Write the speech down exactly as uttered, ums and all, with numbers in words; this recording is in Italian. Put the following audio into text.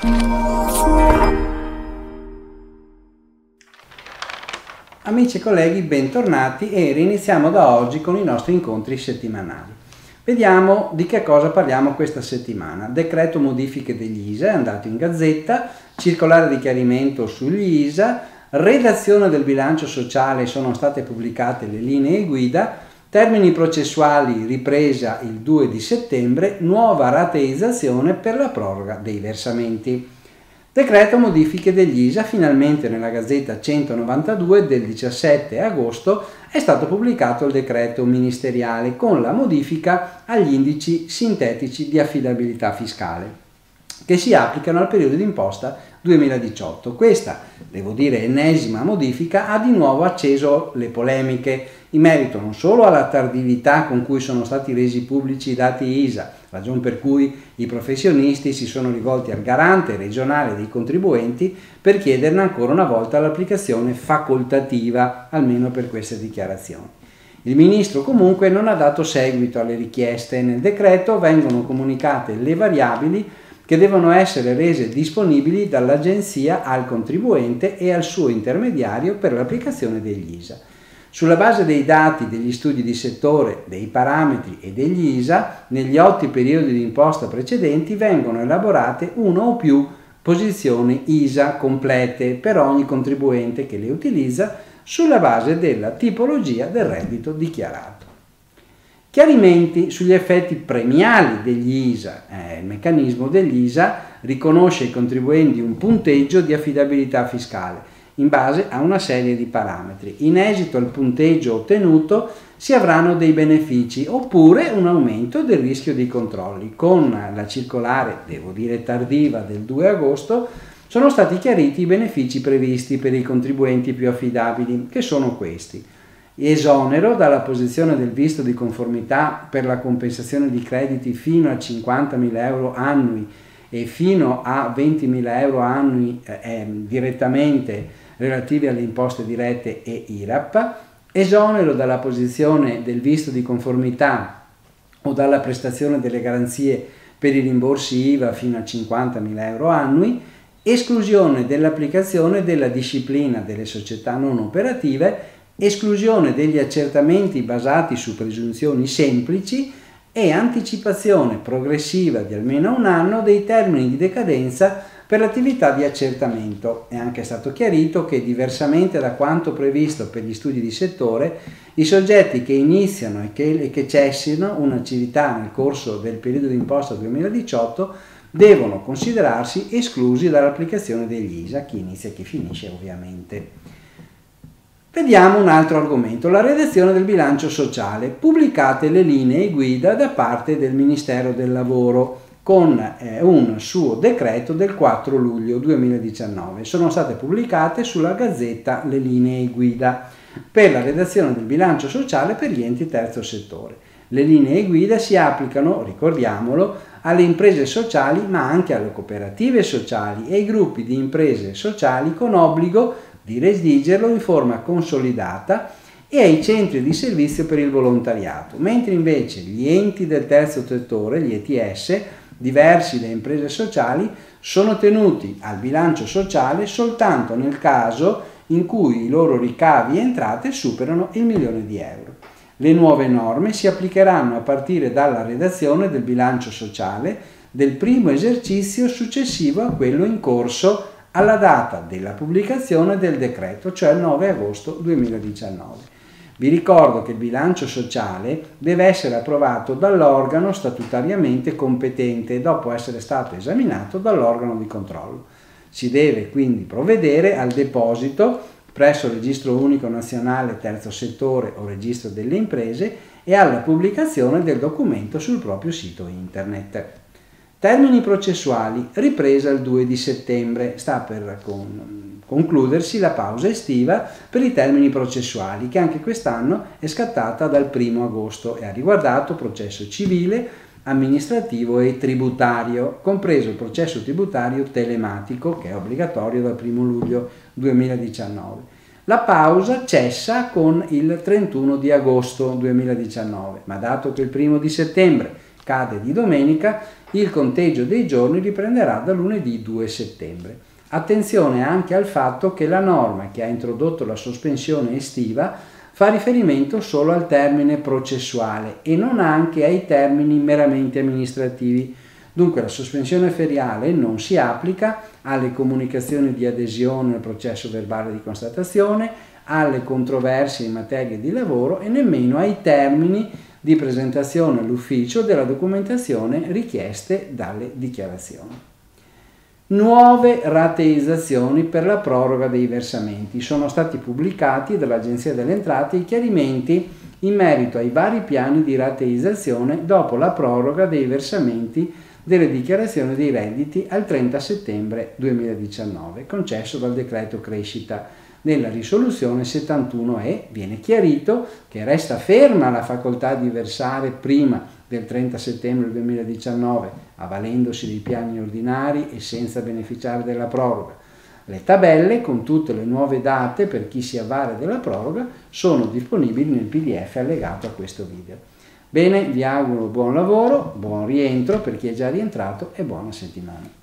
Amici e colleghi, bentornati e riniziamo da oggi con i nostri incontri settimanali. Vediamo di che cosa parliamo questa settimana. Decreto modifiche degli I S A è andato in Gazzetta, circolare di chiarimento sugli I S A, redazione del bilancio sociale, sono state pubblicate le linee guida, termini processuali ripresa il due di settembre, nuova rateizzazione per la proroga dei versamenti. Decreto modifiche degli I S A, finalmente nella Gazzetta centonovantadue del diciassette agosto è stato pubblicato il decreto ministeriale con la modifica agli indici sintetici di affidabilità fiscale che si applicano al periodo d'imposta duemiladiciotto. Questa, devo dire, ennesima modifica ha di nuovo acceso le polemiche in merito non solo alla tardività con cui sono stati resi pubblici i dati I S A, ragion per cui i professionisti si sono rivolti al garante regionale dei contribuenti per chiederne ancora una volta l'applicazione facoltativa, almeno per queste dichiarazioni. Il Ministro comunque non ha dato seguito alle richieste. Nel decreto vengono comunicate le variabili che devono essere rese disponibili dall'Agenzia al contribuente e al suo intermediario per l'applicazione degli I S A. Sulla base dei dati degli studi di settore, dei parametri e degli I S A, negli otto periodi di imposta precedenti vengono elaborate una o più posizioni I S A complete per ogni contribuente che le utilizza sulla base della tipologia del reddito dichiarato. Chiarimenti sugli effetti premiali degli I S A. Eh, il meccanismo degli I S A riconosce ai contribuenti un punteggio di affidabilità fiscale in base a una serie di parametri. In esito al punteggio ottenuto si avranno dei benefici oppure un aumento del rischio dei controlli. Con la circolare, devo dire tardiva, del due agosto sono stati chiariti i benefici previsti per i contribuenti più affidabili, che sono questi: esonero dalla posizione del visto di conformità per la compensazione di crediti fino a cinquantamila euro annui e fino a ventimila euro annui eh, direttamente relativi alle imposte dirette e I R A P, esonero dalla posizione del visto di conformità o dalla prestazione delle garanzie per i rimborsi I V A fino a cinquantamila euro annui, esclusione dell'applicazione della disciplina delle società non operative, esclusione degli accertamenti basati su presunzioni semplici e anticipazione progressiva di almeno un anno dei termini di decadenza per l'attività di accertamento. È anche stato chiarito che, diversamente da quanto previsto per gli studi di settore, i soggetti che iniziano e che, e che cessino un'attività nel corso del periodo d'imposta duemiladiciotto devono considerarsi esclusi dall'applicazione degli I S A, chi inizia e chi finisce ovviamente. Vediamo un altro argomento, la redazione del bilancio sociale. Pubblicate le linee guida da parte del Ministero del Lavoro con eh, un suo decreto del quattro luglio duemiladiciannove. Sono state pubblicate sulla Gazzetta le linee guida per la redazione del bilancio sociale per gli enti terzo settore. Le linee guida si applicano, ricordiamolo, alle imprese sociali ma anche alle cooperative sociali e ai gruppi di imprese sociali con obbligo di redigerlo in forma consolidata e ai centri di servizio per il volontariato, mentre invece gli enti del terzo settore, gli E T S, diversi da imprese sociali, sono tenuti al bilancio sociale soltanto nel caso in cui i loro ricavi e entrate superano il milione di euro. Le nuove norme si applicheranno a partire dalla redazione del bilancio sociale del primo esercizio successivo a quello in corso alla data della pubblicazione del decreto, cioè il nove agosto duemiladiciannove. Vi ricordo che il bilancio sociale deve essere approvato dall'organo statutariamente competente dopo essere stato esaminato dall'organo di controllo. Si deve quindi provvedere al deposito presso il Registro Unico Nazionale Terzo Settore o Registro delle Imprese e alla pubblicazione del documento sul proprio sito internet. Termini processuali, ripresa il due di settembre, sta per con, concludersi la pausa estiva per i termini processuali che anche quest'anno è scattata dal primo agosto e ha riguardato processo civile, amministrativo e tributario, compreso il processo tributario telematico che è obbligatorio dal primo luglio duemiladiciannove. La pausa cessa con il trentuno di agosto duemiladiciannove, ma dato che il primo di settembre cade di domenica, il conteggio dei giorni riprenderà da lunedì due settembre. Attenzione anche al fatto che la norma che ha introdotto la sospensione estiva fa riferimento solo al termine processuale e non anche ai termini meramente amministrativi. Dunque la sospensione feriale non si applica alle comunicazioni di adesione al processo verbale di constatazione, alle controversie in materia di lavoro e nemmeno ai termini di presentazione all'ufficio della documentazione richieste dalle dichiarazioni. Nuove rateizzazioni per la proroga dei versamenti. Sono stati pubblicati dall'Agenzia delle Entrate i chiarimenti in merito ai vari piani di rateizzazione dopo la proroga dei versamenti delle dichiarazioni dei redditi al trenta settembre duemiladiciannove, concesso dal decreto crescita. Nella risoluzione settantuno E viene chiarito che resta ferma la facoltà di versare prima del trenta settembre duemiladiciannove, avvalendosi dei piani ordinari e senza beneficiare della proroga. Le tabelle con tutte le nuove date per chi si avvale della proroga sono disponibili nel P D F allegato a questo video. Bene, vi auguro buon lavoro, buon rientro per chi è già rientrato e buona settimana.